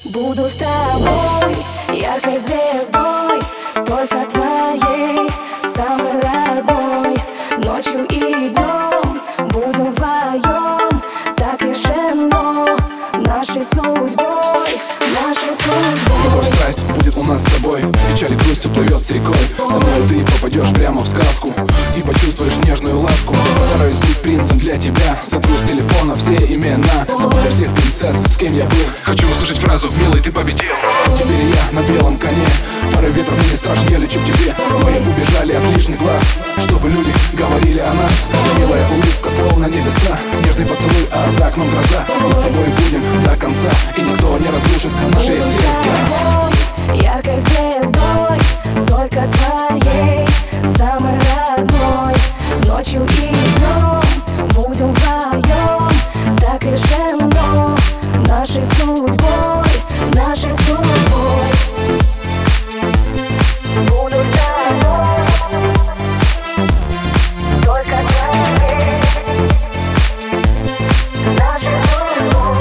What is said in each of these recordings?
Буду с тобой, яркой звездой, только твоей, самой родной. Ночью и днем будем вдвоем, так решено нашей судьбой, нашей судьбой. Любовь, страсть будет у нас с тобой, печаль и грусть уплывет с рекой. Со мной ты попадешь прямо в сказку и почувствуешь нежную ласку. Постараюсь быть принцем для тебя, сотру с телефона все имена, забуду всех принцесс, с кем я был. Хочу услышать фразу: милый, ты победил. Теперь я на белом коне, порыв ветра мне не страшен, я лечу к тебе. Мы убежали от лишних глаз, чтобы люди говорили о нас. Милая улыбка, словно небеса, нежный поцелуй, а за окном гроза. Мы с тобой будем до конца, и никто не разрушит наши сердца. Яркой звездой, только твоей, самой родной. Ночью и днем будем вдвоем, так решено нашей судьбой, нашей судьбой. Буду с тобой, только твоей, нашей судьбой.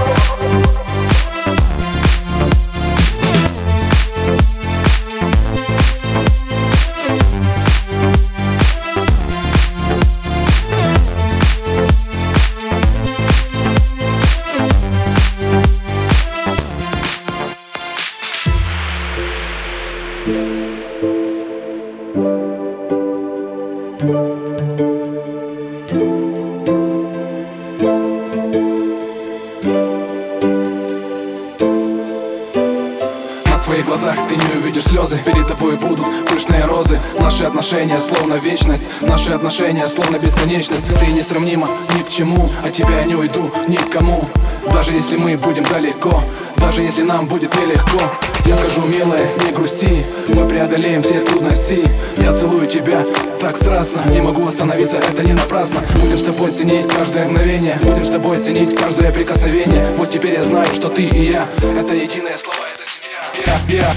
На своих глазах ты не увидишь слезы, перед тобой будут пышные розы. Наши отношения словно вечность, наши отношения словно бесконечность. Ты несравнима ни к чему, от тебя я не уйду ни к кому. Даже если мы будем далеко, даже если нам будет нелегко, я скажу: милая, не грусти, мы преодолеем все трудности. Я целую тебя так страстно, не могу остановиться, это не напрасно. Будем с тобой ценить каждое мгновение, будем с тобой ценить каждое прикосновение. Вот теперь я знаю, что ты и я — это единое слово, это семья.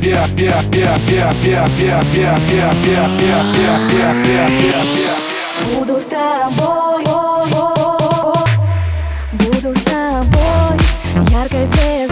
Буду с тобой, буду с тобой, яркой звездой.